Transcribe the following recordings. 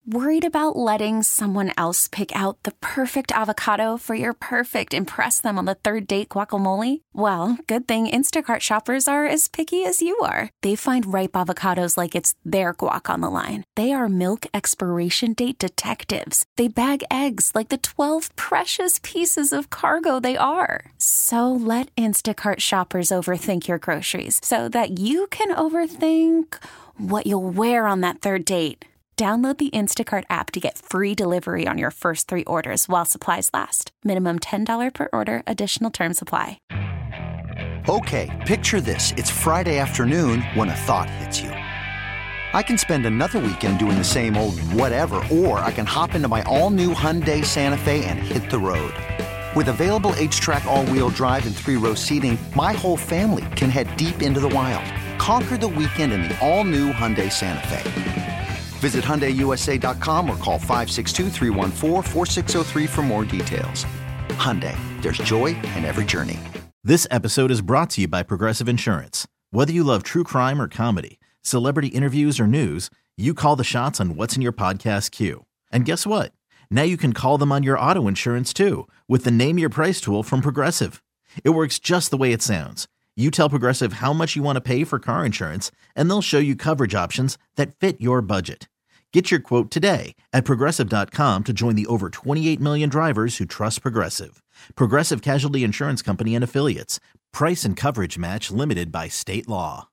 Worried about letting someone else pick out the perfect avocado for your perfect impress them on the third date guacamole? Well, good thing Instacart shoppers are as picky as you are. They find ripe avocados like it's their guac on the line. They are milk expiration date detectives. They bag eggs like the 12 precious pieces of cargo they are. So let Instacart shoppers overthink your groceries so that you can overthink what you'll wear on that third date. Download the Instacart app to get free delivery on your first 3 orders while supplies last. Minimum $10 per order. Additional terms apply. Okay, picture this. It's Friday afternoon when a thought hits you. I can spend another weekend doing the same old whatever, or I can hop into my all-new Hyundai Santa Fe and hit the road. With available H-Track all-wheel drive and 3-row seating, my whole family can head deep into the wild. Conquer the weekend in the all-new Hyundai Santa Fe. Visit HyundaiUSA.com or call 562-314-4603 for more details. Hyundai, there's joy in every journey. This episode is brought to you by Progressive Insurance. Whether you love true crime or comedy, celebrity interviews or news, you call the shots on what's in your podcast queue. And guess what? Now you can call them on your auto insurance too with the Name Your Price tool from Progressive. It works just the way it sounds. You tell Progressive how much you want to pay for car insurance, and they'll show you coverage options that fit your budget. Get your quote today at Progressive.com to join the over 28 million drivers who trust Progressive. Progressive Casualty Insurance Company and Affiliates. Price and coverage match limited by state law.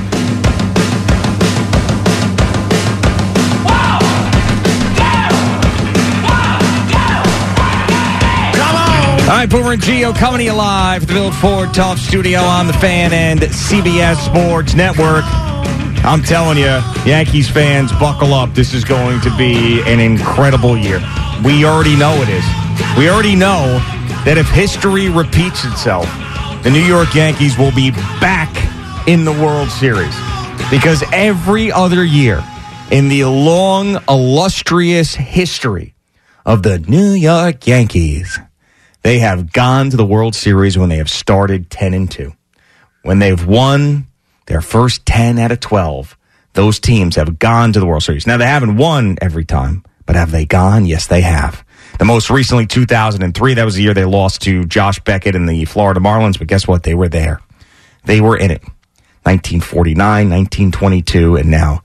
All right, Boomer and Gio coming to you live at the Bill Ford Tough Studio on the Fan and CBS Sports Network. I'm telling you, Yankees fans, buckle up. This is going to be an incredible year. We already know it is. We already know that if history repeats itself, the New York Yankees will be back in the World Series. Because every other year in the long, illustrious history of the New York Yankees, they have gone to the World Series when they have started 10-2. When they've won their first 10 out of 12, those teams have gone to the World Series. Now, they haven't won every time, but have they gone? Yes, they have. The most recently, 2003, that was the year they lost to Josh Beckett and the Florida Marlins, but guess what? They were there. They were in it. 1949, 1922, and now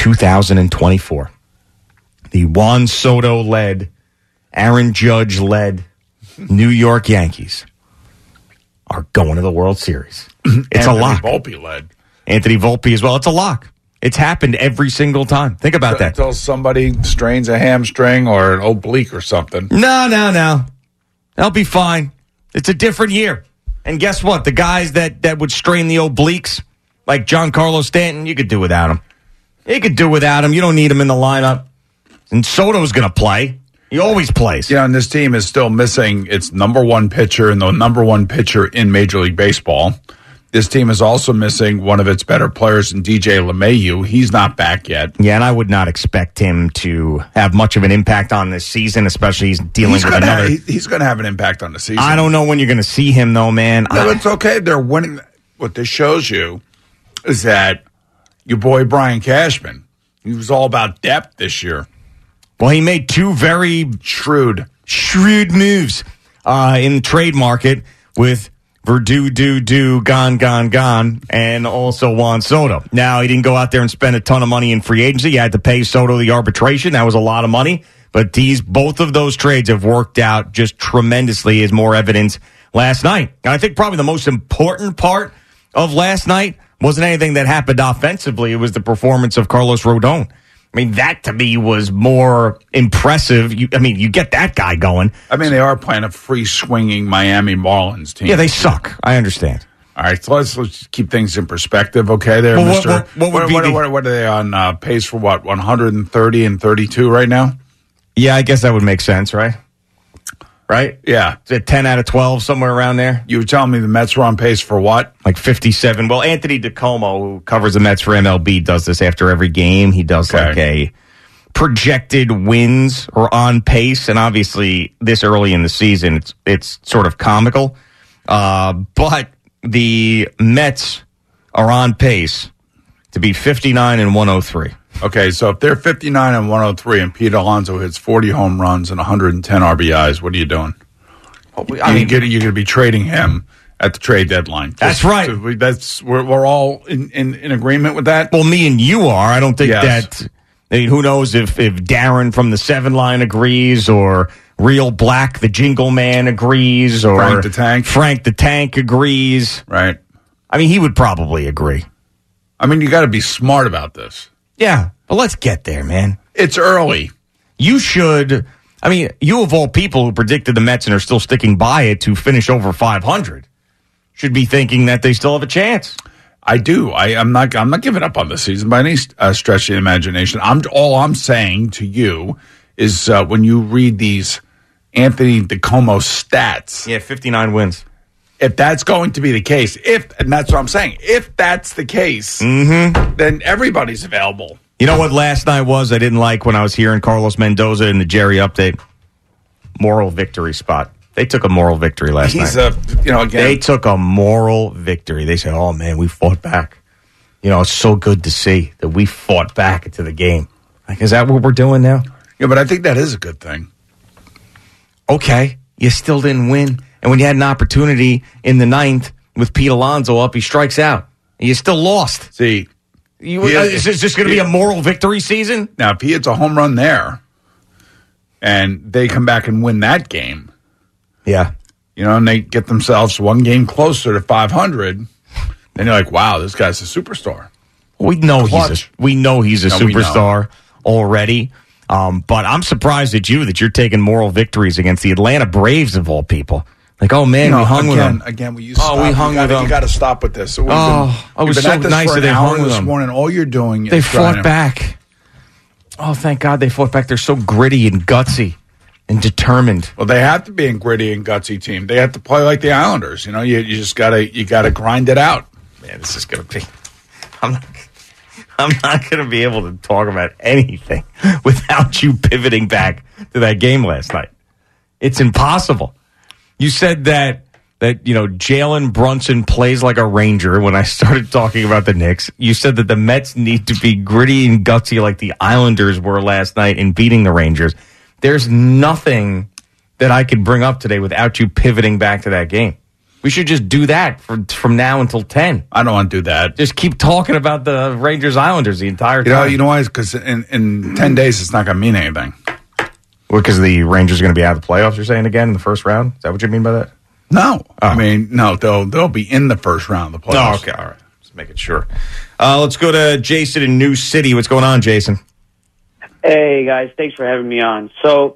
2024. The Juan Soto-led, Aaron Judge-led New York Yankees are going to the World Series. It's a lock. Volpe led. Anthony Volpe as well. It's a lock. It's happened every single time. Think about that. Until somebody strains a hamstring or an oblique or something. No. They'll be fine. It's a different year. And guess what? The guys that would strain the obliques, like Giancarlo Stanton, you could do without him. You could do without him. You don't need him in the lineup. And Soto's going to play. He always plays. Yeah, and this team is still missing its number one pitcher and the number one pitcher in Major League Baseball. This team is also missing one of its better players in DJ LeMahieu. He's not back yet. Yeah, and I would not expect him to have much of an impact on this season, especially he's dealing with another. He's going to have an impact on the season. I don't know when you're going to see him, though, man. No, it's okay. They're winning. What this shows you is that your boy Brian Cashman, he was all about depth this year. Well, he made two very shrewd moves in the trade market with Verdugo, gone, and also Juan Soto. Now, he didn't go out there and spend a ton of money in free agency. He had to pay Soto the arbitration. That was a lot of money. But both of those trades have worked out just tremendously, as more evidence last night. And I think probably the most important part of last night wasn't anything that happened offensively. It was the performance of Carlos Rodon. I mean, that to me was more impressive. You get that guy going. I mean, they are playing a free-swinging Miami Marlins team. Yeah, they suck. I understand. All right, so let's keep things in perspective, okay? There, well, Mister. What are they on pace for? What 130 and 32 right now? Yeah, I guess that would make sense, right? Right? Yeah. Is it 10 out of 12, somewhere around there? You were telling me the Mets were on pace for what? Like 57. Well, Anthony DiComo, who covers the Mets for MLB, does this after every game. He does like a projected wins or on pace. And obviously, this early in the season, it's sort of comical. But the Mets are on pace to be 59 and 103. Okay, so if they're 59 and 103 and Pete Alonso hits 40 home runs and 110 RBIs, what are you doing? I mean, you're going to be trading him at the trade deadline. That's right. So we're all in agreement with that. Well, me and you are. I don't think that. I mean, who knows if Darren from the 7 line agrees, or Real Black, the Jingle Man, agrees, or Frank the Tank agrees. Right. I mean, he would probably agree. I mean, you got to be smart about this. Yeah, but let's get there, man. It's early. You should. I mean, you of all people who predicted the Mets and are still sticking by it to finish over 500 should be thinking that they still have a chance. I do. I'm not giving up on the season by any stretch of the imagination. All I'm saying to you is when you read these Anthony DeComo stats. Yeah, 59 wins. If that's going to be the case, and that's what I'm saying, if that's the case, then everybody's available. You know what last night was I didn't like when I was hearing Carlos Mendoza in the Jerry update? Moral victory spot. They took a moral victory last night. Again. They took a moral victory. They said, oh, man, we fought back. You know, it's so good to see that we fought back into the game. Like, is that what we're doing now? Yeah, but I think that is a good thing. Okay, you still didn't win. And when you had an opportunity in the 9th with Pete Alonso up, he strikes out. And you still lost. See, is this just going to be a moral victory season? Now, if he hits a home run there and they come back and win that game, yeah, and they get themselves one game closer to 500, then you're like, wow, this guy's a superstar. We know he's a superstar already. But I'm surprised at you that you're taking moral victories against the Atlanta Braves of all people. Like, oh man, we hung with them. Again, we hung with them. You got to stop with this. So it was so nice that they hung with them. This morning, all you're doing is they fought back. Oh, thank God they fought back. They're so gritty and gutsy and determined. Well, they have to be a gritty and gutsy team. They have to play like the Islanders. You just gotta grind it out. Man, this is gonna be. I'm not going to be able to talk about anything without you pivoting back to that game last night. It's impossible. You said that Jalen Brunson plays like a Ranger when I started talking about the Knicks. You said that the Mets need to be gritty and gutsy like the Islanders were last night in beating the Rangers. There's nothing that I could bring up today without you pivoting back to that game. We should just do that from now until 10. I don't want to do that. Just keep talking about the Rangers Islanders the entire time. You know why? Because in 10 days, it's not going to mean anything. Well, because the Rangers are going to be out of the playoffs, you're saying, again, in the first round? Is that what you mean by that? No. Oh. I mean, no, they'll be in the first round of the playoffs. Oh, okay. All right. Just making sure. Let's go to Jason in New City. What's going on, Jason? Hey, guys. Thanks for having me on. So,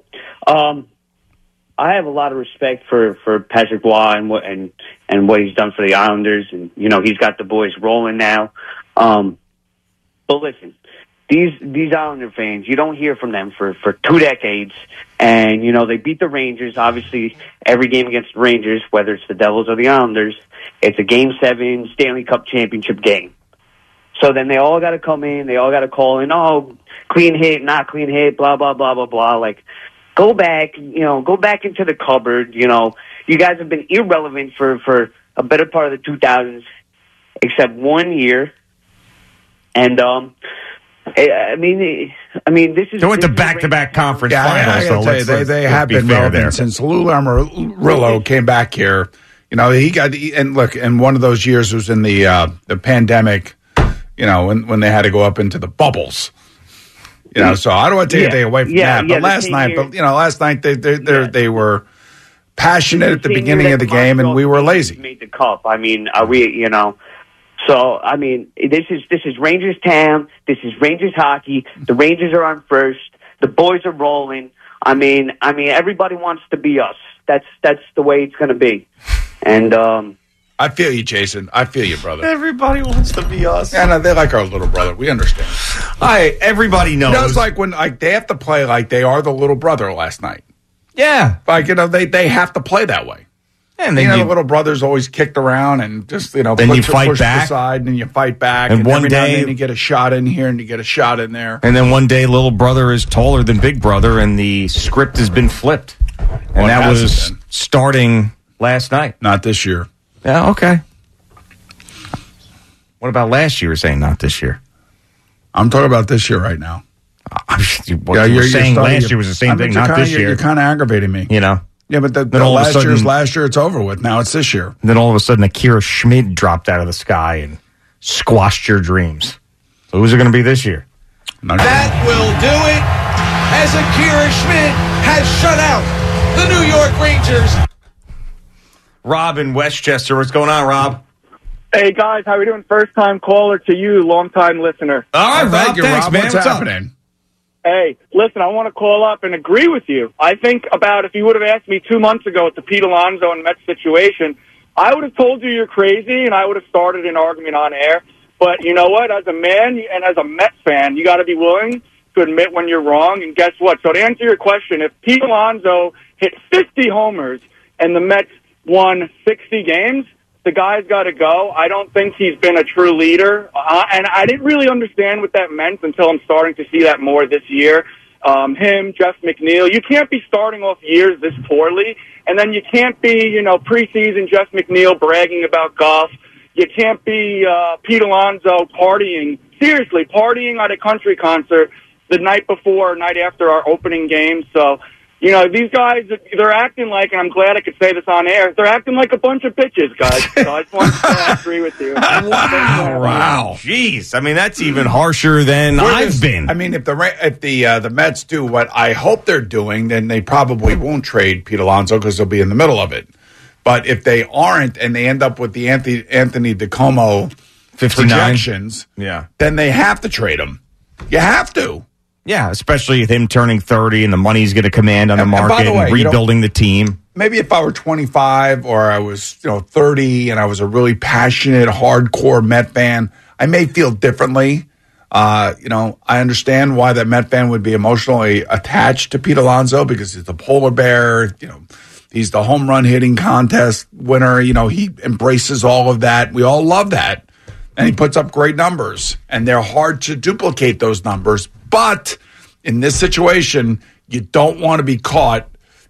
I have a lot of respect for Patrick Waugh and what he's done for the Islanders, and he's got the boys rolling now. But listen, these Islander fans, you don't hear from them for 2 decades, and they beat the Rangers. Obviously, every game against the Rangers, whether it's the Devils or the Islanders, it's a Game 7 Stanley Cup championship game. So then they all got to come in, they all got to call in, oh, clean hit, not clean hit, blah blah blah blah blah, like. Go back into the cupboard. You guys have been irrelevant for a better part of the 2000s, except 1 year. And I mean, this is. They went to back-to-back conference finals. I gotta tell you, they have been relevant since Lou Lamoriello came back here. He got and one of those years was in the pandemic. When they had to go up into the bubbles. So I don't want to take anything away from that. But last night, they were passionate at the beginning of the game, and we were lazy. Made the cup. I mean, are we? So I mean, this is Rangers town. This is Rangers hockey. The Rangers are on first. The boys are rolling. I mean, everybody wants to be us. That's the way it's going to be. And I feel you, Jason. I feel you, brother. Everybody wants to be us. Yeah, no, they're like our little brother. We understand. Everybody knows. It's like when they have to play like they are the little brother last night. Yeah. Like, they have to play that way. And then the little brother's always kicked around and just, then you fight back. Aside, and then you fight back. And one day you get a shot in here and you get a shot in there. And then one day little brother is taller than big brother and the script has been flipped. And that was starting last night. Not this year. Yeah, okay. What about last year? Saying not this year. I'm talking about this year right now. What you were saying last year was the same thing, not this year. You're kind of aggravating me. You know? Yeah, but the last year, it's over with. Now it's this year. Then all of a sudden, Akira Schmid dropped out of the sky and squashed your dreams. So who's it going to be this year? That will do it, as Akira Schmid has shut out the New York Rangers. Rob in Westchester. What's going on, Rob? Hey, guys. How are we doing? First-time caller to you, long-time listener. All right, Rob. Thanks, man. What's happening? Hey, listen, I want to call up and agree with you. I think about if you would have asked me 2 months ago at the Pete Alonso and Mets situation, I would have told you you're crazy, and I would have started an argument on air. But you know what? As a man and as a Mets fan, you got to be willing to admit when you're wrong. And guess what? So to answer your question, if Pete Alonso hit 50 homers and the Mets won 60 games, the guy's got to go. I don't think he's been a true leader. And I didn't really understand what that meant until I'm starting to see that more this year. Him, Jeff McNeil. You can't be starting off years this poorly. And then you can't be, preseason Jeff McNeil bragging about golf. You can't be Pete Alonso partying. Seriously, partying at a country concert the night before or night after our opening game. So, these guys, they're acting like, and I'm glad I could say this on air, they're acting like a bunch of bitches, guys. So I just wanted to agree with you. Wow. Jeez. I mean, that's even harsher than I've been. I mean, if the Mets do what I hope they're doing, then they probably won't trade Pete Alonso because they'll be in the middle of it. But if they aren't and they end up with the Anthony DeComo 59 projections, then they have to trade him. You have to. Yeah, especially with him turning 30 and the money he's going to command on the market and rebuilding the team. Maybe if I were 25 or I was 30 and I was a really passionate, hardcore Met fan, I may feel differently. I understand why that Met fan would be emotionally attached to Pete Alonso because he's the polar bear, he's the home run hitting contest winner. He embraces all of that. We all love that. And he puts up great numbers. And they're hard to duplicate those numbers. But in this situation, you don't want to be caught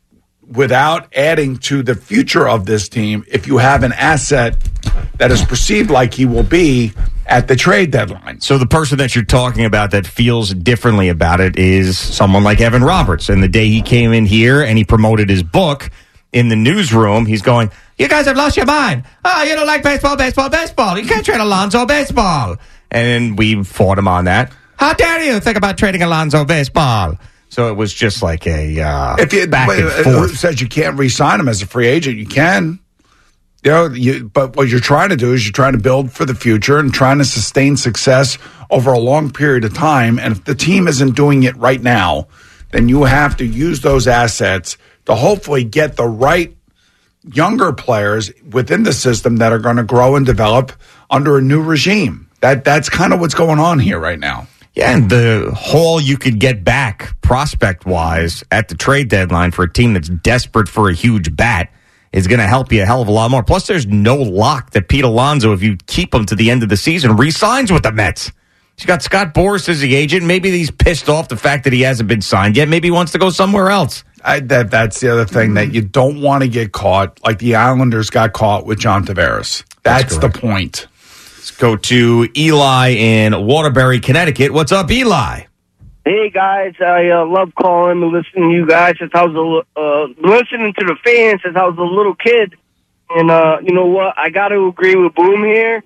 without adding to the future of this team if you have an asset that is perceived like he will be at the trade deadline. So the person that you're talking about that feels differently about it is someone like Evan Roberts. And the day he came in here and he promoted his book in the newsroom, he's going, "You guys have lost your mind. Oh, you don't like baseball. You can't trade Alonso baseball." And we fought him on that. How dare you think about trading Alonso baseball? So it was just like a back and forth. Who says you can't re-sign him as a free agent? You can. But what you're trying to do is you're trying to build for the future and trying to sustain success over a long period of time. And if the team isn't doing it right now, then you have to use those assets to hopefully get the right younger players within the system that are going to grow and develop under a new regime. That's kind of what's going on here right now. Yeah, and the haul you could get back prospect-wise at the trade deadline for a team that's desperate for a huge bat is going to help you a hell of a lot more. Plus, there's no lock that Pete Alonso, if you keep him to the end of the season, re-signs with the Mets. He's got Scott Boras as the agent. Maybe he's pissed off the fact that he hasn't been signed yet. Maybe he wants to go somewhere else. That's the other thing, that you don't want to get caught like the Islanders got caught with John Tavares. That's the point. Let's go to Eli in Waterbury, Connecticut. What's up, Eli? Hey, guys. I love calling and listening to you guys since I was listening to the fans since I was a little kid. And you know what? I got to agree with Boom here.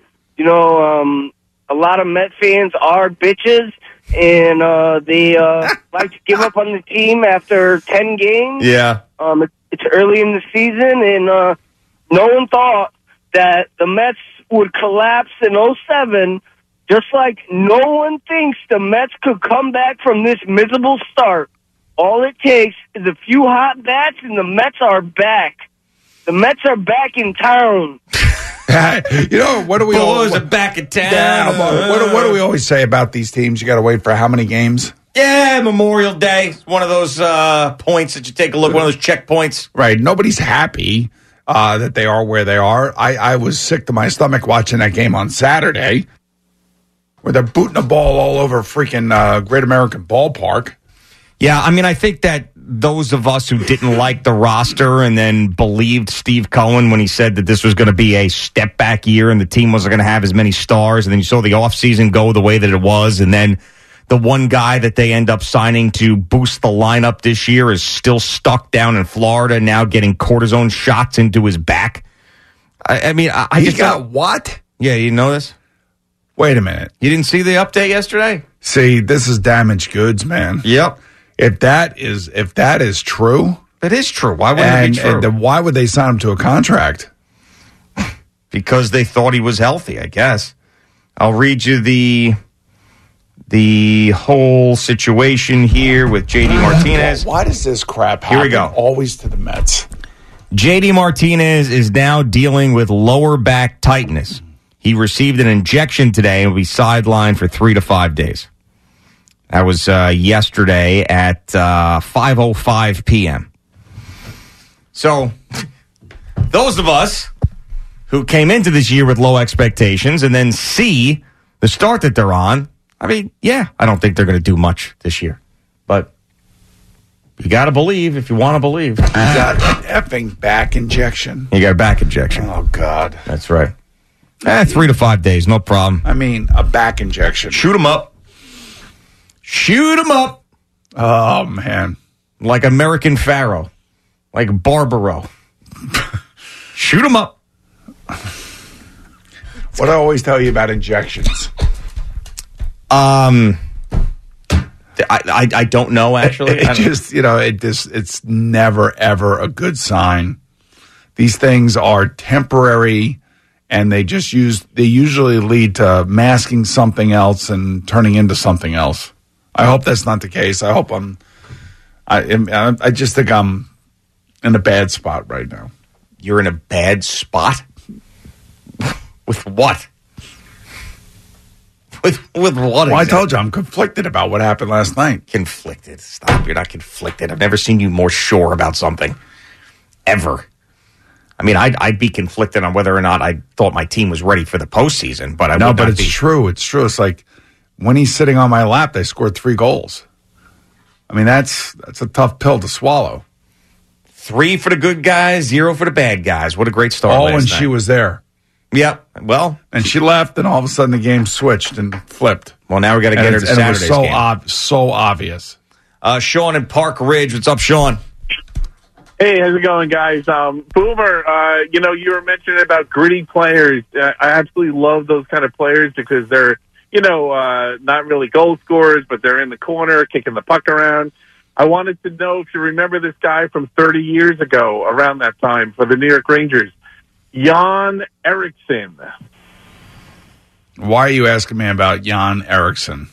A lot of Met fans are bitches, and they like to give up on the team after 10 games. Yeah. It's early in the season, and no one thought that the Mets would collapse in 2007, just like no one thinks the Mets could come back from this miserable start. All it takes is a few hot bats, and the Mets are back. The Mets are back in town. What do we always back in town? Yeah, what do we always say about these teams? You got to wait for how many games? Yeah, Memorial Day. One of those points that you take a look, one of those checkpoints. Right. Nobody's happy that they are where they are. I was sick to my stomach watching that game on Saturday where they're booting a ball all over freaking Great American Ballpark. Yeah, I mean, I think that those of us who didn't like the roster and then believed Steve Cohen when he said that this was going to be a step-back year and the team wasn't going to have as many stars, and then you saw the offseason go the way that it was, and then the one guy that they end up signing to boost the lineup this year is still stuck down in Florida, now getting cortisone shots into his back. I mean, I just got what? Yeah, you know this? Wait a minute. You didn't see the update yesterday? See, this is damaged goods, man. Yep. If that is true, it is true. Why wouldn't it be true? And then why would they sign him to a contract? Because they thought he was healthy, I guess. I'll read you the whole situation here with JD Martinez. Why does this crap happen? Here we go. Always to the Mets. JD Martinez is now dealing with lower back tightness. He received an injection today and will be sidelined for 3 to 5 days. That was yesterday at 5:05 p.m. So those of us who came into this year with low expectations and then see the start that they're on, I mean, yeah, I don't think they're going to do much this year. But you got to believe if you want to believe. You got an effing back injection. You got a back injection. Oh, God. That's right. 3 to 5 days, no problem. I mean, a back injection. Shoot him up. Shoot him up. Oh, man. Like American Pharaoh. Like Barbaro. Shoot him up. What do I always tell you about injections? I don't know, actually. It's never, ever a good sign. These things are temporary, and they usually lead to masking something else and turning into something else. I hope that's not the case. I hope I just think I'm in a bad spot right now. You're in a bad spot? With what? With what? Well, I told you I'm conflicted about what happened last night. Conflicted? Stop. You're not conflicted. I've never seen you more sure about something. Ever. I mean, I'd be conflicted on whether or not I thought my team was ready for the postseason, but I would not it's be. True. It's true. It's like when he's sitting on my lap, they scored 3 goals. I mean, that's a tough pill to swallow. 3 for the good guys, 0 for the bad guys. What a great start last when night. she was there. Yeah, well. And she left, and all of a sudden the game switched and flipped. Well, now we got to get her to Saturday's game. It was so obvious. Sean in Park Ridge. What's up, Sean? Hey, how's it going, guys? Boomer, you were mentioning about gritty players. I absolutely love those kind of players because they're, not really goal scorers, but they're in the corner, kicking the puck around. I wanted to know if you remember this guy from 30 years ago, around that time, for the New York Rangers, Jan Eriksson. Why are you asking me about Jan Eriksson?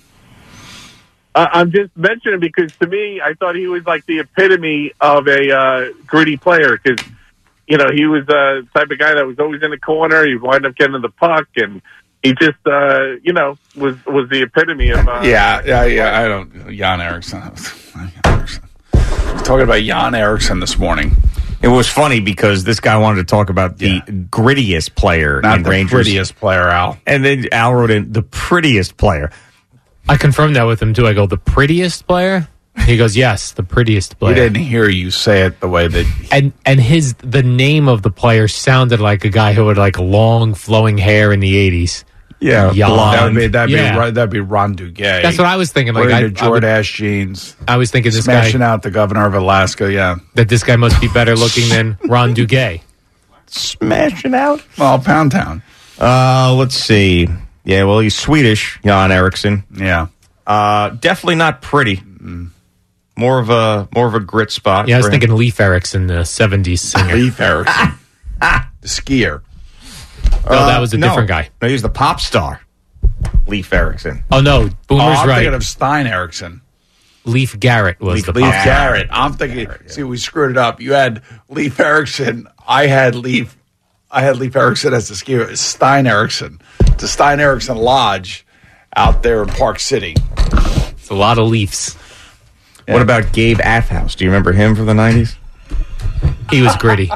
I'm just mentioning because to me, I thought he was like the epitome of a gritty player because, he was the type of guy that was always in the corner. He'd wind up getting the puck, and he just, was the epitome of... I don't... Jan Eriksson. I was talking about Jan Eriksson this morning. It was funny because this guy wanted to talk about the grittiest player Not in the Rangers. prettiest player, Al. And then Al wrote in the prettiest player. I confirmed that with him, too. I go, the prettiest player? He goes, yes, the prettiest player. We didn't hear you say it the way that... And the name of the player sounded like a guy who had like long flowing hair in the 80s. Yeah, blonde. That'd be Ron Duguay. That's what I was thinking. Like, wearing the Jordache jeans. I was thinking this smashing out the governor of Alaska. Yeah, that this guy must be better looking than Ron Duguay. Smashing out. Well, Pound Town. Let's see. Yeah, well, he's Swedish, Jan Eriksson. Yeah, definitely not pretty. More of a grit spot. Yeah, I was thinking Leif Erikson, the '70s singer. Leif Erikson, the skier. No, that was a different guy. No, he was the pop star, Leif Erikson. Oh, no, Boomer's I'm right. thinking of Stein Erikson. Leif Garrett was the pop Leif star. Garrett. I'm thinking, see, we screwed it up. You had Leif Erikson. I had Leif Erikson as the skier. Stein Erikson. The Stein Erikson Lodge out there in Park City. It's a lot of Leafs. Yeah. What about Gabe Athhouse? Do you remember him from the 90s? He was gritty.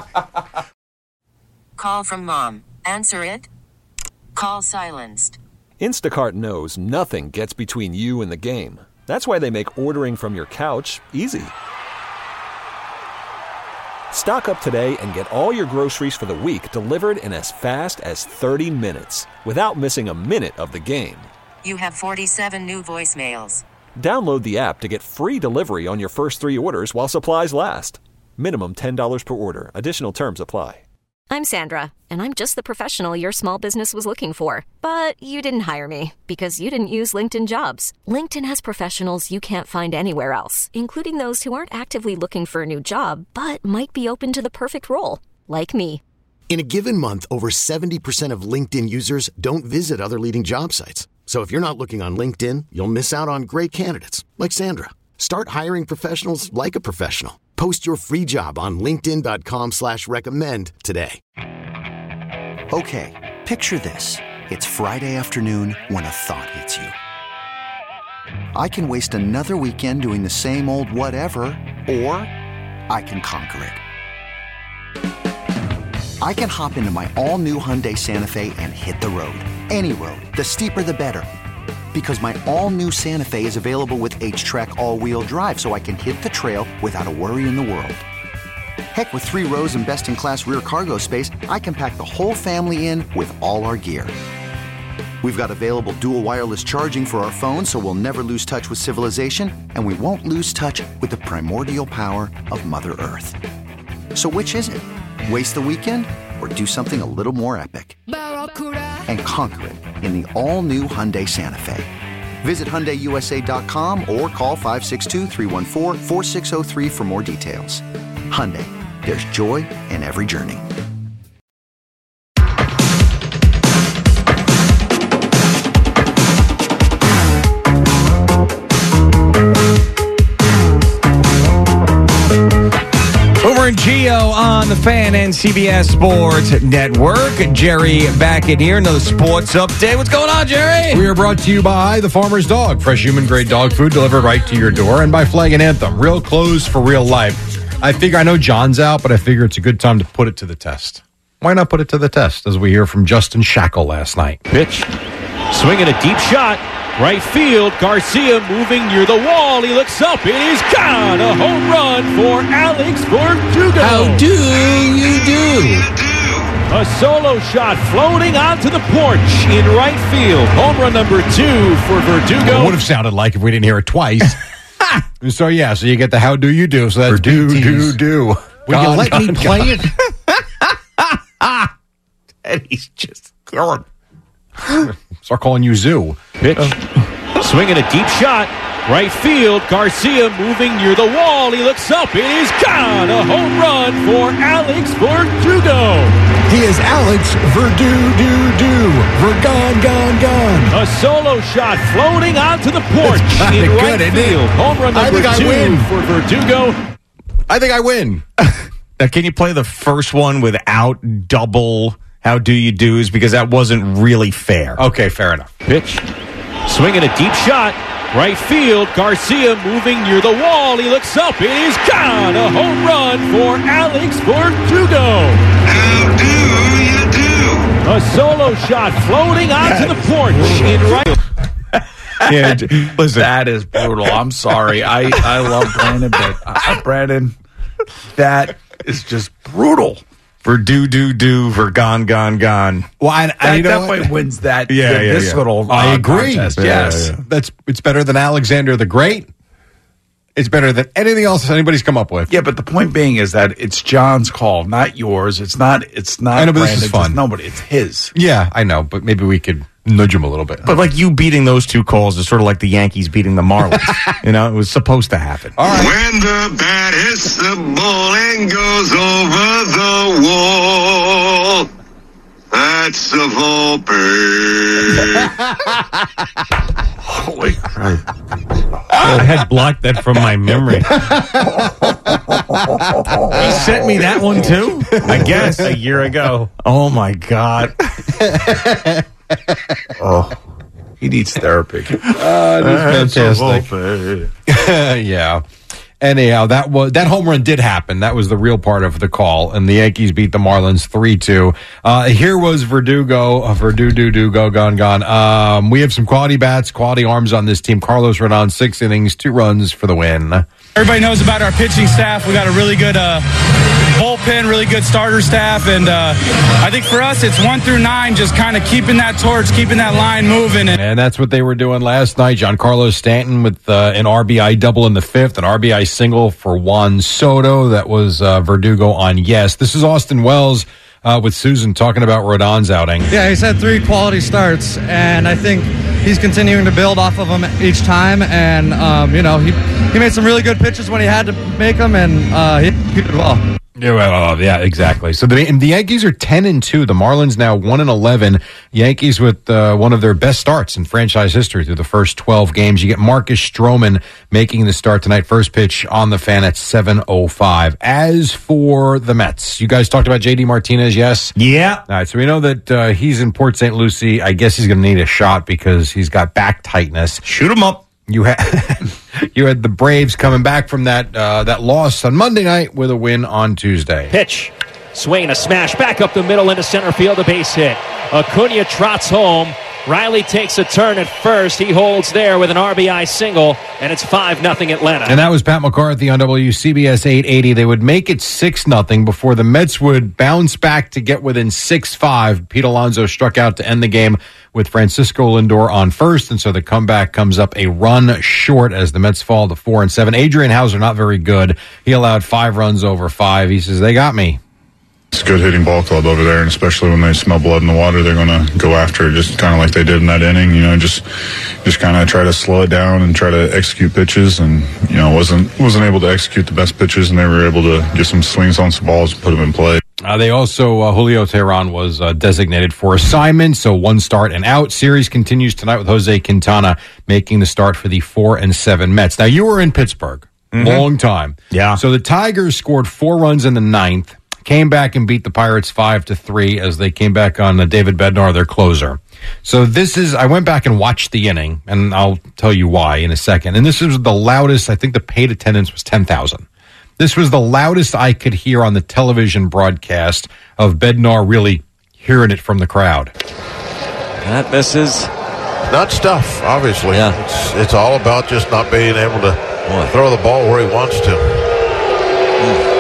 Call from mom. Answer it. Call silenced. Instacart knows nothing gets between you and the game. That's why they make ordering from your couch easy. Stock up today and get all your groceries for the week delivered in as fast as 30 minutes without missing a minute of the game. You have 47 new voicemails. Download the app to get free delivery on your first 3 orders while supplies last. Minimum $10 per order. Additional terms apply. I'm Sandra, and I'm just the professional your small business was looking for. But you didn't hire me because you didn't use LinkedIn Jobs. LinkedIn has professionals you can't find anywhere else, including those who aren't actively looking for a new job, but might be open to the perfect role, like me. In a given month, over 70% of LinkedIn users don't visit other leading job sites. So if you're not looking on LinkedIn, you'll miss out on great candidates like Sandra. Start hiring professionals like a professional. Post your free job on linkedin.com/recommend today. Okay, picture this. It's Friday afternoon when a thought hits you. I can waste another weekend doing the same old whatever, or I can conquer it. I can hop into my all-new Hyundai Santa Fe and hit the road. Any road. The steeper the better. Because my all-new Santa Fe is available with H-Track all-wheel drive, so I can hit the trail without a worry in the world. Heck, with 3 rows and best-in-class rear cargo space, I can pack the whole family in with all our gear. We've got available dual wireless charging for our phones, so we'll never lose touch with civilization, and we won't lose touch with the primordial power of Mother Earth. So which is it? Waste the weekend or do something a little more epic? And conquer it in the all-new Hyundai Santa Fe. Visit HyundaiUSA.com or call 562-314-4603 for more details. Hyundai, there's joy in every journey. Over in Geo on the Fan and CBS Sports Network. Jerry back in here, another sports update. What's going on, Jerry? We are brought to you by The Farmer's Dog, fresh human-grade dog food delivered right to your door, and by Flag and Anthem, real clothes for real life. I know John's out, but I figure it's a good time to put it to the test. Why not put it to the test, as we hear from Justin Shackle last night? Pitch, swinging a deep shot. Right field, Garcia moving near the wall. He looks up. It is gone. A home run for Alex Verdugo. How do you do? A solo shot floating onto the porch in right field. Home run number 2 for Verdugo. It would have sounded like if we didn't hear it twice. So you get the how do you do. So that's do. Will you let me play it? And he's just killing. Start calling you Zoo. Pitch. Swinging a deep shot. Right field. Garcia moving near the wall. He looks up. It is gone. A home run for Alex Verdugo. He is Alex Verdugo. Gone. A solo shot floating onto the porch in right field. Home run number 2 for Verdugo. I think I win. Now, can you play the first one without double how do you do's? Because that wasn't really fair. Okay, fair enough. Pitch. Swinging a deep shot. Right field. Garcia moving near the wall. He looks up. It is gone. A home run for Alex Verdugo. How do you do? A solo shot floating onto the porch in right. Yeah, listen, that is brutal. I'm sorry. I love Brandon, but Brandon, that is just brutal. For for gone. Well, I definitely wins that. This little I agree. Contest. Yes, it's better than Alexander the Great. It's better than anything else anybody's come up with. Yeah, but the point being is that it's John's call, not yours. It's not. I know, but Brandon. this is fun. Nobody. It's his. Yeah, I know, but maybe we could nudge him a little bit. But like you beating those 2 calls is sort of like the Yankees beating the Marlins. It was supposed to happen. All right. When the bat hits the ball and goes over the wall, that's the Volpe. Holy Christ. I had blocked that from my memory. He sent me that one too? I guess a year ago. Oh my God. Oh, he needs therapy. Fantastic. Yeah. Anyhow, that home run did happen. That was the real part of the call, and the Yankees beat the Marlins 3-2. Here was Verdugo, gone. We have some quality bats, quality arms on this team. Carlos Rodon, 6 innings, 2 runs for the win. Everybody knows about our pitching staff. We got a really good bullpen, really good starter staff, and I think for us, it's 1 through 9, just kind of keeping that torch, keeping that line moving. And that's what they were doing last night. Giancarlo Stanton with an RBI double in the 5th, an RBI single for Juan Soto. That was Verdugo on yes. This is Austin Wells with Susan talking about Rodon's outing. Yeah, he's had 3 quality starts, and I think he's continuing to build off of them each time. And, he made some really good pitches when he had to make them, and he did well. Yeah, exactly. So the Yankees are 10-2. The Marlins now 1-11. Yankees with one of their best starts in franchise history through the first 12 games. You get Marcus Stroman making the start tonight. First pitch on the Fan at 7:05. As for the Mets, you guys talked about J.D. Martinez, yes? Yeah. All right, so we know that he's in Port St. Lucie. I guess he's going to need a shot because he's got back tightness. Shoot him up. You had the Braves coming back from that loss on Monday night with a win on Tuesday. Pitch. Swing and a smash back up the middle into center field, a base hit. Acuna trots home. Riley takes a turn at first. He holds there with an RBI single, and it's 5-0 Atlanta. And that was Pat McCarthy on WCBS 880. They would make it 6-0 before the Mets would bounce back to get within 6-5. Pete Alonso struck out to end the game with Francisco Lindor on first, and so the comeback comes up a run short as the Mets fall to 4-7. Adrian Hauser not very good. He allowed 5 runs over 5. He says, they got me. It's a good hitting ball club over there, and especially when they smell blood in the water, they're going to go after it, just kind of like they did in that inning. Just kind of try to slow it down and try to execute pitches, and wasn't able to execute the best pitches, and they were able to get some swings on some balls and put them in play. They also, Julio Teheran was designated for assignment, so 1 start and out. Series continues tonight with Jose Quintana making the start for the 4-7 Mets. Now, you were in Pittsburgh, long time. Yeah. So the Tigers scored 4 runs in the 9th. Came back and beat the Pirates 5-3 as they came back on David Bednar, their closer. So I went back and watched the inning, and I'll tell you why in a second. And this was the loudest, I think the paid attendance was 10,000. This was the loudest I could hear on the television broadcast of Bednar really hearing it from the crowd. That misses. Not stuff, obviously. Yeah. It's all about just not being able to throw the ball where he wants to.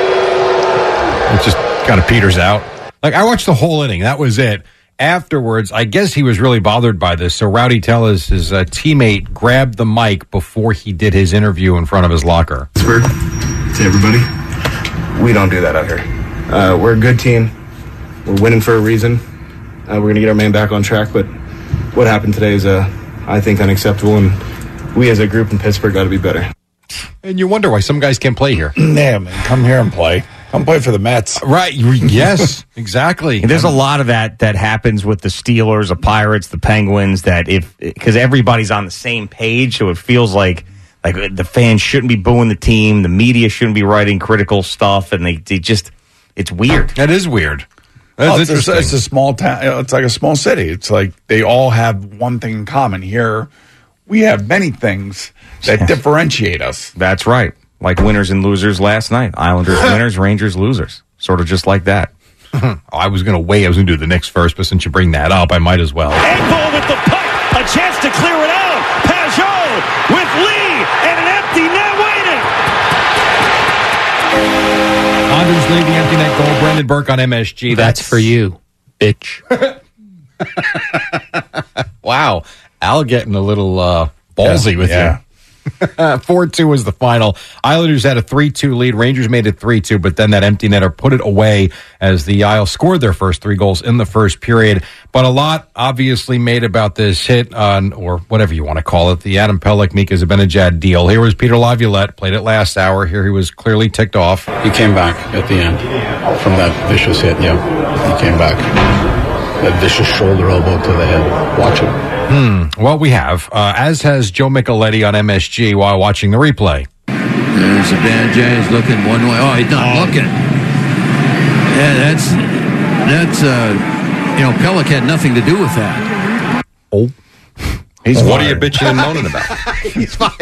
It just kind of peters out. Like, I watched the whole inning. That was it. Afterwards, I guess he was really bothered by this. So Rowdy Tellez, his teammate, grabbed the mic before he did his interview in front of his locker. Pittsburgh, to everybody, we don't do that out here. We're a good team. We're winning for a reason. We're going to get our man back on track. But what happened today is, I think, unacceptable. And we as a group in Pittsburgh got to be better. And you wonder why some guys can't play here. Yeah, man, come here and play. Come play for the Mets. Right. Yes, exactly. There's a lot of that happens with the Steelers, the Pirates, the Penguins, because everybody's on the same page, so it feels like the fans shouldn't be booing the team, the media shouldn't be writing critical stuff, and they just, it's weird. That is weird. It's a small town. It's like a small city. It's like they all have one thing in common. Here, we have many things that differentiate us. That's right. Like winners and losers last night. Islanders winners, Rangers losers. Sort of just like that. I was going to wait. I was going to do the Knicks first, but since you bring that up, I might as well. Engvall with the puck. A chance to clear it out. Pajot with Lee and an empty net waiting. Anders Lee, the empty net goal. Brendan Burke on MSG. That's for you, bitch. Wow. Al getting a little ballsy with you. 4-2 was the final. Islanders had a 3-2 lead. Rangers made it 3-2, but then that empty netter put it away as the Isles scored their first 3 goals in the first period. But a lot obviously made about this hit on, or whatever you want to call it, the Adam Pelech, Mika Zibanejad deal. Here was Peter Laviolette, played it last hour. Here he was clearly ticked off. He came back at the end from that vicious hit. Yeah, he came back. That vicious shoulder elbow to the head. Watch it. Well, we have, as has Joe Micheletti on MSG while watching the replay. There's Zibanejad is looking one way. Oh, he's not looking. Yeah, that's Pelech had nothing to do with that. Oh. What are you bitching and moaning about? He's fired.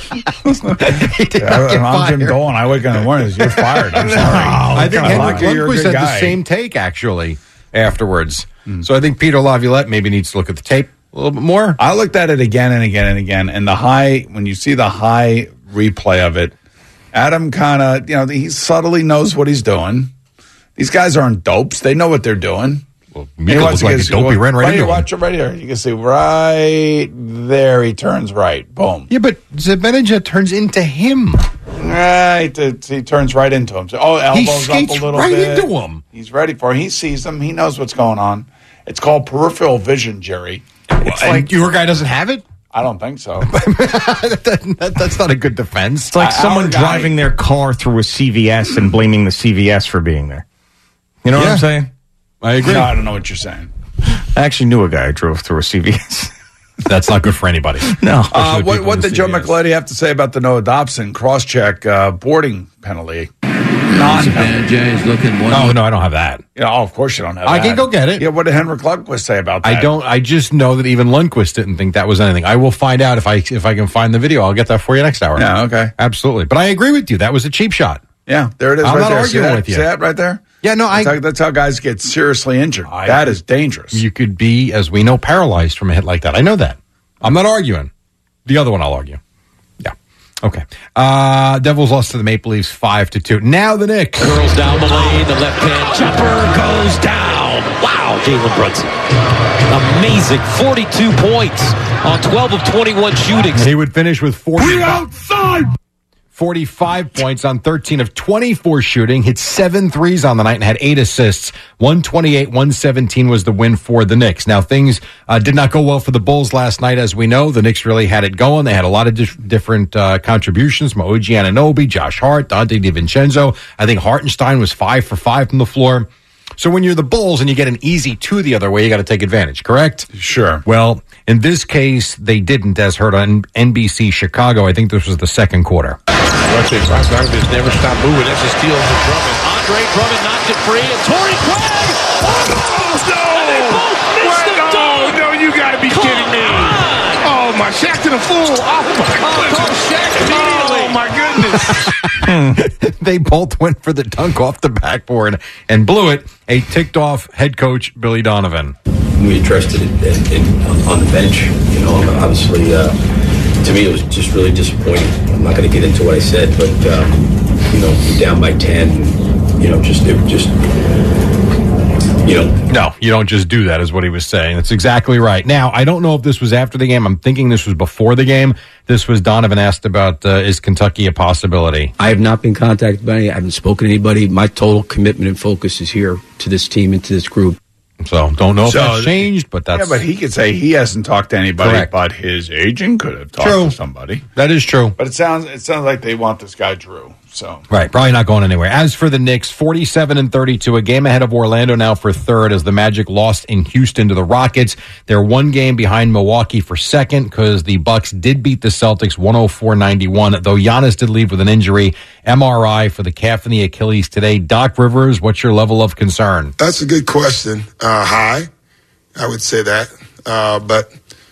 He did not get I'm Jim Dolan. I wake up in the morning. You're fired. I'm sorry. I think Henrik Lundqvist had the same take, actually, afterwards. So I think Peter Laviolette maybe needs to look at the tape a little bit more. I looked at it again and again and again. And when you see the high replay of it, Adam kind of, he subtly knows what he's doing. These guys aren't dopes. They know what they're doing. Well, Mika looks like a dopey ran right into him. Watch it right here. You can see right there. He turns right. Boom. Yeah, but Zibanejad turns into him. Right. He turns right into him. So, elbows up a little right bit. Into him. He's ready for it. He sees them. He knows what's going on. It's called peripheral vision, Jerry. It's like your guy doesn't have it? I don't think so. That's not a good defense. It's like someone driving their car through a CVS and blaming the CVS for being there. You know what I'm saying? I agree. No, I don't know what you're saying. I actually knew a guy who drove through a CVS. That's not good for anybody. No. What did Joe McLeody have to say about the Noah Dobson cross-check boarding penalty? Zibanejad looking one. Oh, no, I don't have that. Of course you don't have that. I can go get it. Yeah, what did Henrik Lundqvist say about that? I just know that even Lundqvist didn't think that was anything. I will find out if I can find the video. I'll get that for you next hour. Yeah, okay. Absolutely. But I agree with you. That was a cheap shot. Yeah, there it is. I'm right not there. arguing with you. See that right there? Yeah, no, that's how guys get seriously injured. That is dangerous. You could be, as we know, paralyzed from a hit like that. I know that. I'm not arguing. The other one I'll argue. Yeah. Okay. Devils lost to the Maple Leafs 5-2. Now the Knicks. Curls down the lane. The left-hand jumper goes down. Wow, Jalen Brunson. Amazing. 42 points on 12 of 21 shootings. He would finish with 40. We're outside! 45 points on 13 of 24 shooting, hit 7 threes on the night and had 8 assists. 128-117 was the win for the Knicks. Now, things did not go well for the Bulls last night, as we know. The Knicks really had it going. They had a lot of different contributions from OG Anunoby, Josh Hart, Dante DiVincenzo. I think Hartenstein was 5 for 5 from the floor. So when you're the Bulls and you get an easy 2 the other way, you got to take advantage, correct? Sure. Well, in this case, they didn't, as heard on NBC Chicago. I think this was the second quarter. Bogdanovich never stopped moving. That's a steal for Drummond. Andre Drummond knocked it free, and Torrey Craig! And they both missed the dunk! No, you got to be kidding me. Oh, my Shaq to the fool. Oh, my goodness. Shaq immediately. Oh, my goodness. They both went for the dunk off the backboard and blew it. A ticked-off head coach, Billy Donovan. We trusted it on the bench. Obviously, to me, it was just really disappointing. I'm not going to get into what I said, but, you're down by 10, No, you don't just do that, is what he was saying. That's exactly right. Now, I don't know if this was after the game. I'm thinking this was before the game. This was Donovan asked about, is Kentucky a possibility? I have not been contacted by anybody. I haven't spoken to anybody. My total commitment and focus is here to this team and to this group. So, don't know if that's changed, but that's... Yeah, but he could say he hasn't talked to anybody, Correct. but his agent could have talked to somebody. That is true. But it sounds like they want this guy Drew. So Right, probably not going anywhere. As for the Knicks, 47-32, a game ahead of Orlando now for third as the Magic lost in Houston to the Rockets. They're one game behind Milwaukee for second because the Bucks did beat the Celtics 104-91, though Giannis did leave with an injury, MRI for the calf and the Achilles today. Doc Rivers, what's your level of concern? That's a good question. High, I would say that. But,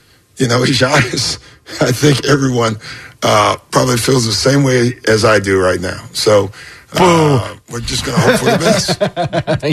Giannis, I think everyone probably feels the same way as I do right now. So we're just going to hope for the best.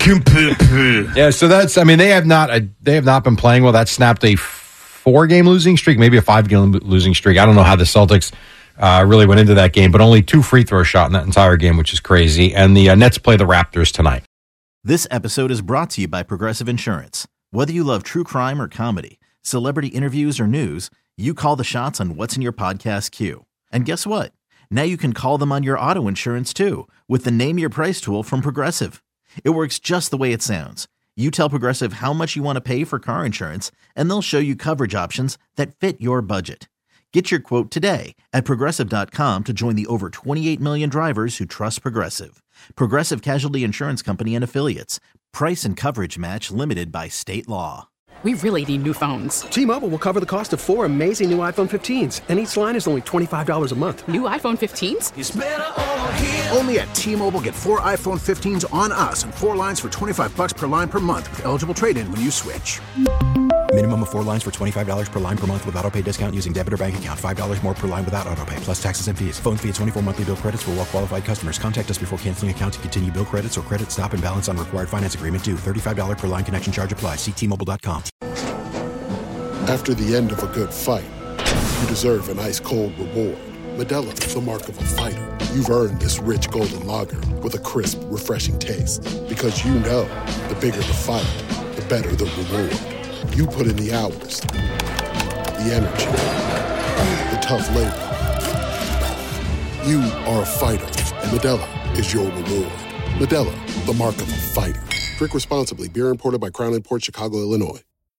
Yeah, so that's, they have not been playing well. That snapped a 4-game losing streak, maybe a 5-game losing streak. I don't know how the Celtics really went into that game, but only 2 free throw shot in that entire game, which is crazy. And the Nets play the Raptors tonight. This episode is brought to you by Progressive Insurance. Whether you love true crime or comedy, celebrity interviews or news, you call the shots on what's in your podcast queue. And guess what? Now you can call them on your auto insurance too with the Name Your Price tool from Progressive. It works just the way it sounds. You tell Progressive how much you want to pay for car insurance, and they'll show you coverage options that fit your budget. Get your quote today at Progressive.com to join the over 28 million drivers who trust Progressive. Progressive Casualty Insurance Company and Affiliates. Price and coverage match limited by state law. We really need new phones. T-Mobile will cover the cost of 4 amazing new iPhone 15s, and each line is only $25 a month. New iPhone 15s? It's better over here. Only at T-Mobile, get 4 iPhone 15s on us and 4 lines for $25 per line per month with eligible trade-in when you switch. Minimum of 4 lines for $25 per line per month with autopay discount using debit or bank account. $5 more per line without autopay, plus taxes and fees. Phone fee at 24 monthly bill credits for well-qualified customers. Contact us before canceling account to continue bill credits or credit stop and balance on required finance agreement due. $35 per line connection charge applies. See T-Mobile.com. After the end of a good fight, you deserve an ice-cold reward. Modelo is the mark of a fighter. You've earned this rich golden lager with a crisp, refreshing taste. Because you know, the bigger the fight, the better the reward. You put in the hours, the energy, the tough labor. You are a fighter, and Modelo is your reward. Modelo, the mark of a fighter. Drink responsibly. Beer imported by Crown Imports, Chicago, Illinois.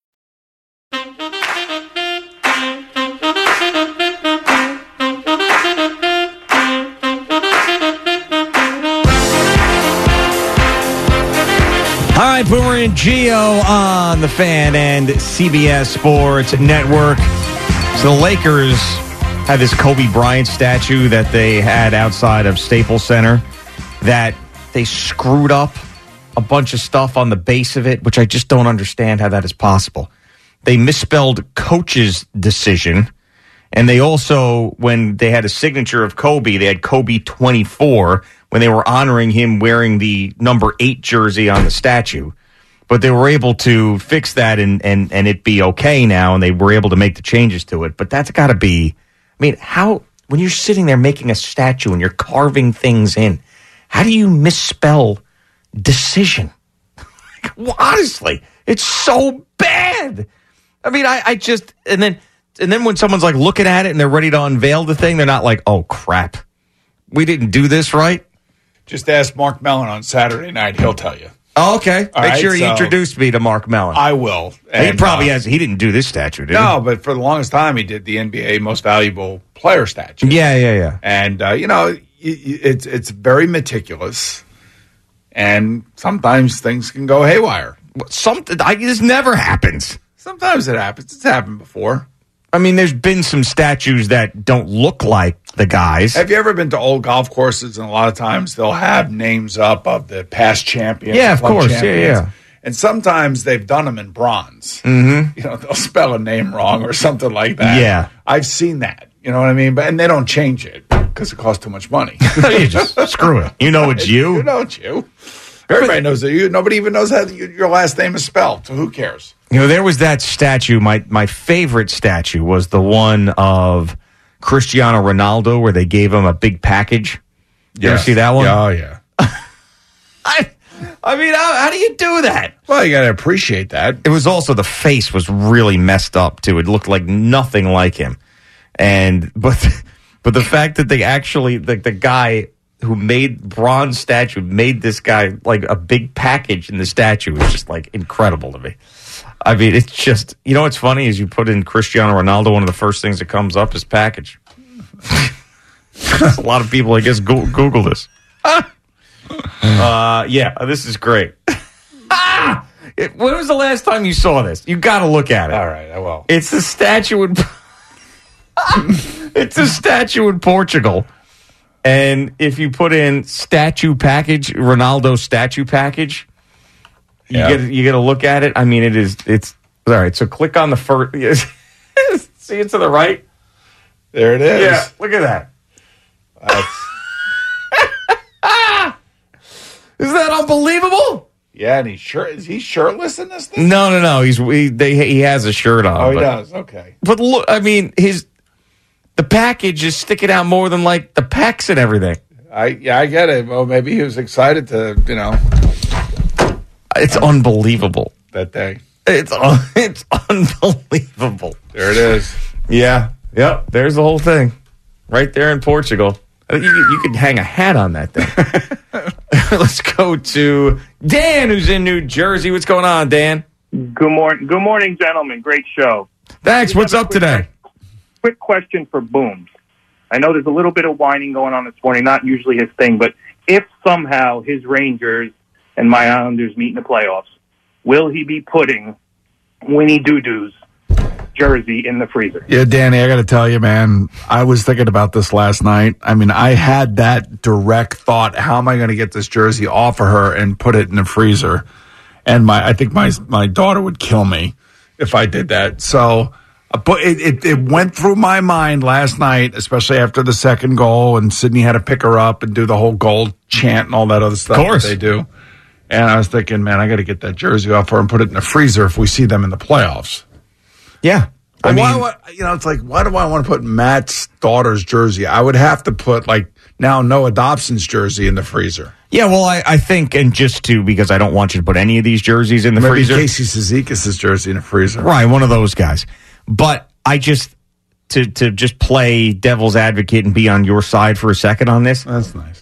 All right, Boomer and Gio on the Fan and CBS Sports Network. So the Lakers had this Kobe Bryant statue that they had outside of Staples Center that they screwed up a bunch of stuff on the base of it, which I just don't understand how that is possible. They misspelled coach's decision, and they also, when they had a signature of Kobe, they had Kobe 24 when they were honoring him wearing the number 8 jersey on the statue. But they were able to fix that and it be okay now, and they were able to make the changes to it. But that's got to be, I mean, how, when you're sitting there making a statue and you're carving things in, how do you misspell decision? Honestly, it's so bad. I mean, I just, and then when someone's like looking at it and they're ready to unveil the thing, they're not like, oh, crap, we didn't do this right. Just ask Mark Mellon on Saturday night. He'll tell you. Oh, okay. Make sure he introduced me to Mark Mellon. I will. And, he probably has. He didn't do this statue, did he? No, but for the longest time, he did the NBA Most Valuable Player statue. Yeah. And, it's very meticulous. And sometimes things can go haywire. This never happens. Sometimes it happens. It's happened before. I mean, there's been some statues that don't look like the guys. Have you ever been to old golf courses? And a lot of times they'll have names up of the past champions. Yeah, of course. Yeah. And sometimes they've done them in bronze. Mm-hmm. They'll spell a name wrong or something like that. Yeah. I've seen that. You know what I mean? And they don't change it because it costs too much money. You just screw it. You know it's you. You know it's you. Everybody knows that you. Nobody even knows how your last name is spelled. So who cares? There was that statue. My favorite statue was the one of Cristiano Ronaldo where they gave him a big package. You ever see that one? Oh, yeah. I mean, how do you do that? Well, you got to appreciate that. It was also, the face was really messed up, too. It looked like nothing like him. But the fact that they actually, the guy who made bronze statue made this guy like a big package in the statue is just like incredible to me. I mean, it's just, what's funny is you put in Cristiano Ronaldo, one of the first things that comes up is package. A lot of people, I guess, Google this. This is great. When was the last time you saw this? You got to look at it. All right, I will. It's a statue in it's a statue in Portugal. And if you put in statue package, Ronaldo statue package, you get to look at it. I mean, it's all right. So click on the first. See it to the right. There it is. Yeah, look at that. Isn't that unbelievable? Yeah, and is he shirtless in this thing? No. He has a shirt on. Oh, he does. Okay. But look, I mean, the package is sticking out more than like the pecs and everything. I get it. Well, maybe he was excited to, It's unbelievable. That day. It's unbelievable. There it is. Yeah. Yep. There's the whole thing. Right there in Portugal. I think you could hang a hat on that thing. Let's go to Dan, who's in New Jersey. What's going on, Dan? Good morning, gentlemen. Great show. Thanks. What's up today? Quick question for Booms. I know there's a little bit of whining going on this morning, not usually his thing, but if somehow his Rangers and my Islanders meet in the playoffs, will he be putting Winnie Doo-Doo's jersey in the freezer? Yeah, Danny, I got to tell you, man, I was thinking about this last night. I mean, I had that direct thought, how am I going to get this jersey off of her and put it in the freezer? And I think my daughter would kill me if I did that. So, but it went through my mind last night, especially after the second goal, and Sydney had to pick her up and do the whole goal chant and all that other stuff that they do. And I was thinking, man, I got to get that jersey off her and put it in the freezer if we see them in the playoffs. Yeah. I mean, it's like, why do I want to put Matt's daughter's jersey? I would have to put, like, now Noah Dobson's jersey in the freezer. Yeah, well, I think, and just because I don't want you to put any of these jerseys in the freezer. Casey Cizikas' jersey in the freezer. Right, one of those guys. But I just, to just play devil's advocate and be on your side for a second on this. That's nice.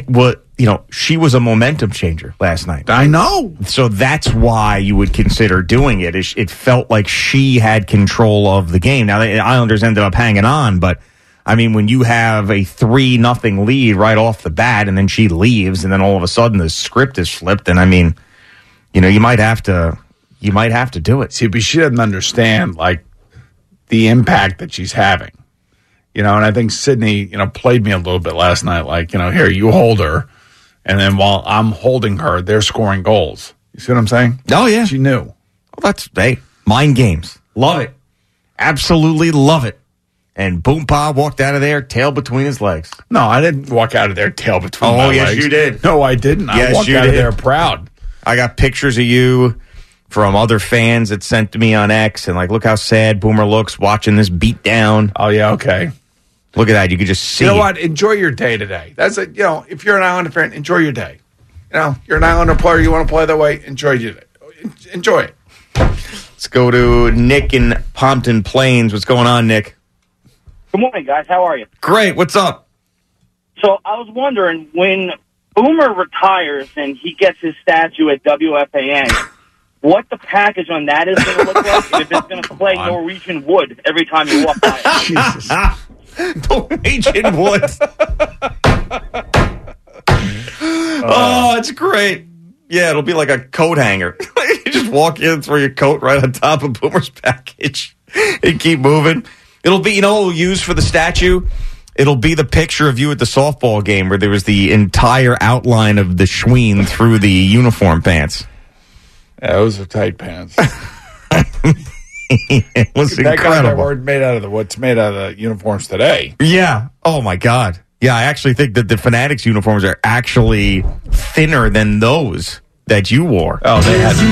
She was a momentum changer last night. I know. So that's why you would consider doing it. It felt like she had control of the game. Now, the Islanders ended up hanging on, but, I mean, when you have a 3-0 lead right off the bat, and then she leaves, and then all of a sudden the script is flipped, and, I mean, you might have to do it. See, but she doesn't understand, like, the impact that she's having. And I think Sydney, played me a little bit last night, like, here, you hold her. And then while I'm holding her, they're scoring goals. You see what I'm saying? Oh, yeah. She knew. Well, that's, mind games. Love it. Absolutely love it. And Boom Pa walked out of there, tail between his legs. No, I didn't walk out of there, tail between my legs. Oh, yes, you did. No, I didn't. Yes, I walked out of there proud. I got pictures of you from other fans that sent to me on X, and, like, look how sad Boomer looks watching this beat down. Oh, yeah, okay. Look at that. You could just see. You know what? Enjoy your day today. That's it. If you're an Islander fan, enjoy your day. You're an Islander player. You want to play that way. Enjoy your day. Enjoy it. Let's go to Nick in Pompton Plains. What's going on, Nick? Good morning, guys. How are you? Great. What's up? So I was wondering, when Boomer retires and he gets his statue at WFAN, what the package on that is going to look like, and if it's going to play Norwegian Wood every time you walk by it. Jesus. Norwegian Wood. Oh, it's great. Yeah, it'll be like a coat hanger. You just walk in and throw your coat right on top of Boomer's package and keep moving. It'll be, what we'll use for the statue? It'll be the picture of you at the softball game where there was the entire outline of the schween through the uniform pants. Yeah, those are tight pants. It was incredible. That made out of what's made out of the uniforms today. Yeah. Oh, my God. Yeah, I actually think that the Fanatics uniforms are actually thinner than those that you wore. Oh, they had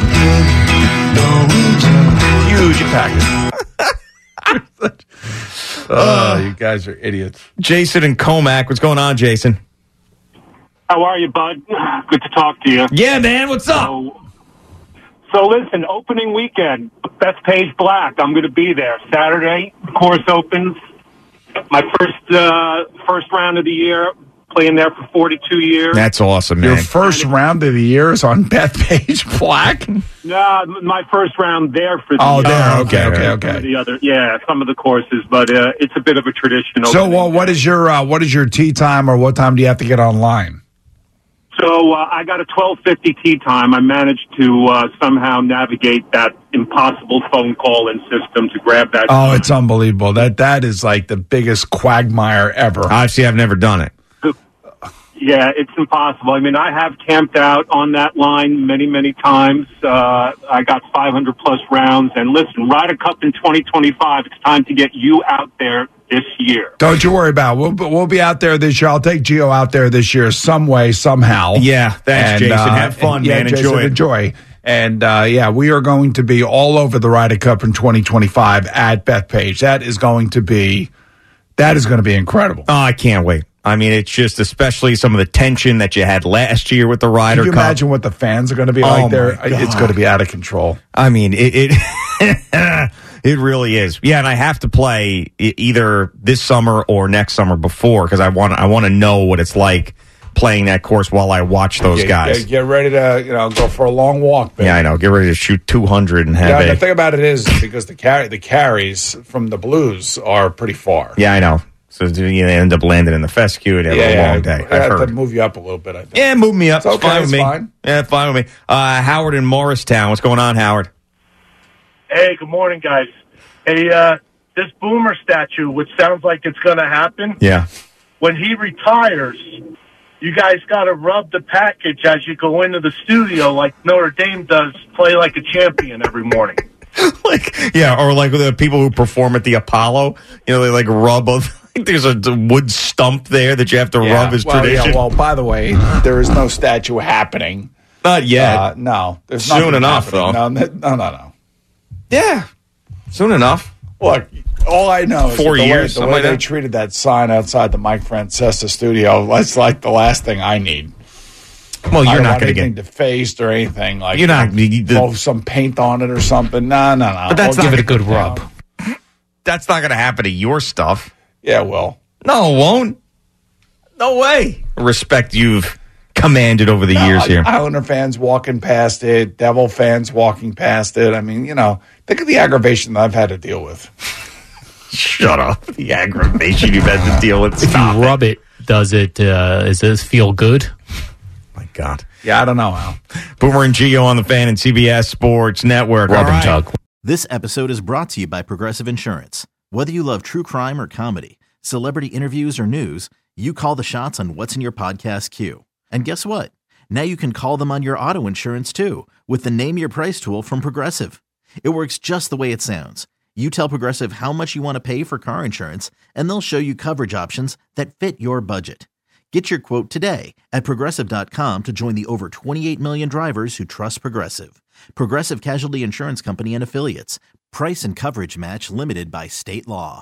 huge package. You guys are idiots. Jason and Comac. What's going on, Jason? How are you, bud? Good to talk to you. Yeah, man. What's up? So listen, opening weekend, Bethpage Black. I'm going to be there Saturday. Course opens. My first round of the year. Playing there for 42 years. That's awesome, man. Your first round of the year is on Bethpage Black? No, my first round there for the year. Oh, there. Okay. Some of the courses, but it's a bit of a tradition. So, what is your tee time, or what time do you have to get online? So I got a 12:50 tee time. I managed to somehow navigate that impossible phone call-in system to grab that. Oh, it's unbelievable. That is like the biggest quagmire ever. I've never done it. Yeah, it's impossible. I mean, I have camped out on that line many, many times. I got 500-plus rounds. And listen, Ryder Cup in 2025, it's time to get you out there this year. Don't you worry about it. We'll be out there this year. I'll take Gio out there this year some way, somehow. Yeah, thanks, Jason. Have fun, man. Jason, enjoy. And, we are going to be all over the Ryder Cup in 2025 at Bethpage. That is going to be incredible. Oh, I can't wait. I mean, it's just especially some of the tension that you had last year with the Ryder Cup. Can you imagine what the fans are going to be like there? It's going to be out of control. I mean, it really is. Yeah, and I have to play either this summer or next summer before because I want to know what it's like playing that course while I watch those guys. Get ready to go for a long walk, baby. Yeah, I know. Get ready to shoot 200 and have the thing about it is because the carries from the Blues are pretty far. Yeah, I know. So you end up landing in the fescue and have a long day. I have to move you up a little bit, I think. Yeah, move me up. It's okay. Fine with me. Fine. Yeah, fine with me. Howard in Morristown. What's going on, Howard? Hey, good morning, guys. Hey, this Boomer statue, which sounds like it's going to happen. Yeah. When he retires, you guys got to rub the package as you go into the studio like Notre Dame does, play like a champion every morning. Or like the people who perform at the Apollo, they like rub a, there's a wood stump there that you have to rub as tradition. Yeah, well, by the way, there is no statue happening. Not yet. No. There's soon enough, happening. though. No. Yeah. Soon enough. Look, all I know is 4 years, the way they treated that sign outside the Mike Francesa studio, that's like the last thing I need. Well, you're not going to get defaced or anything like. You're not throw some paint on it or something. No. But that's give it a good rub. That's not going to happen to your stuff. Yeah, it will. No, it won't. No way. Respect you've commanded over the years here. Islander fans walking past it, Devil fans walking past it. I mean, think of the aggravation that I've had to deal with. Shut up. The aggravation you've had to deal with. If you rub it, does it feel good? My God. Yeah, I don't know, Al. Boomer and Gio on the Fan and CBS Sports Network. Rub and tug. This episode is brought to you by Progressive Insurance. Whether you love true crime or comedy, celebrity interviews or news, you call the shots on what's in your podcast queue. And guess what? Now you can call them on your auto insurance too with the Name Your Price tool from Progressive. It works just the way it sounds. You tell Progressive how much you want to pay for car insurance, and they'll show you coverage options that fit your budget. Get your quote today at Progressive.com to join the over 28 million drivers who trust Progressive. Progressive Casualty Insurance Company and Affiliates. Price and coverage match limited by state law.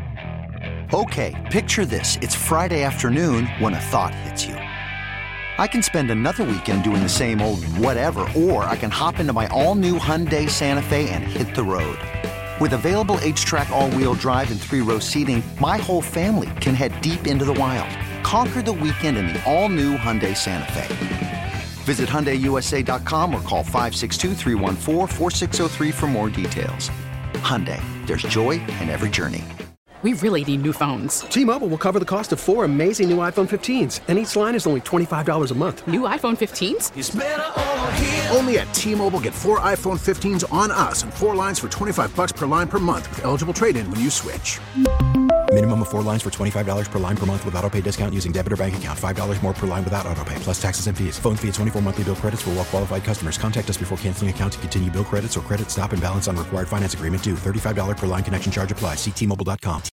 Okay, picture this. It's Friday afternoon when a thought hits you. I can spend another weekend doing the same old whatever, or I can hop into my all-new Hyundai Santa Fe and hit the road. With available H-Track all-wheel drive and 3-row seating, my whole family can head deep into the wild. Conquer the weekend in the all-new Hyundai Santa Fe. Visit HyundaiUSA.com or call 562-314-4603 for more details. Hyundai, there's joy in every journey. We really need new phones. T-Mobile will cover the cost of 4 amazing new iPhone 15s, and each line is only $25 a month. New iPhone 15s? It's better over here. Only at T-Mobile, get 4 iPhone 15s on us and 4 lines for $25 per line per month with eligible trade-in when you switch. Minimum of 4 lines for $25 per line per month with autopay discount using debit or bank account. $5 more per line without autopay, plus taxes and fees. Phone fee at 24 monthly bill credits for well-qualified customers. Contact us before canceling account to continue bill credits or credit stop and balance on required finance agreement due. $35 per line connection charge applies. See T-Mobile.com.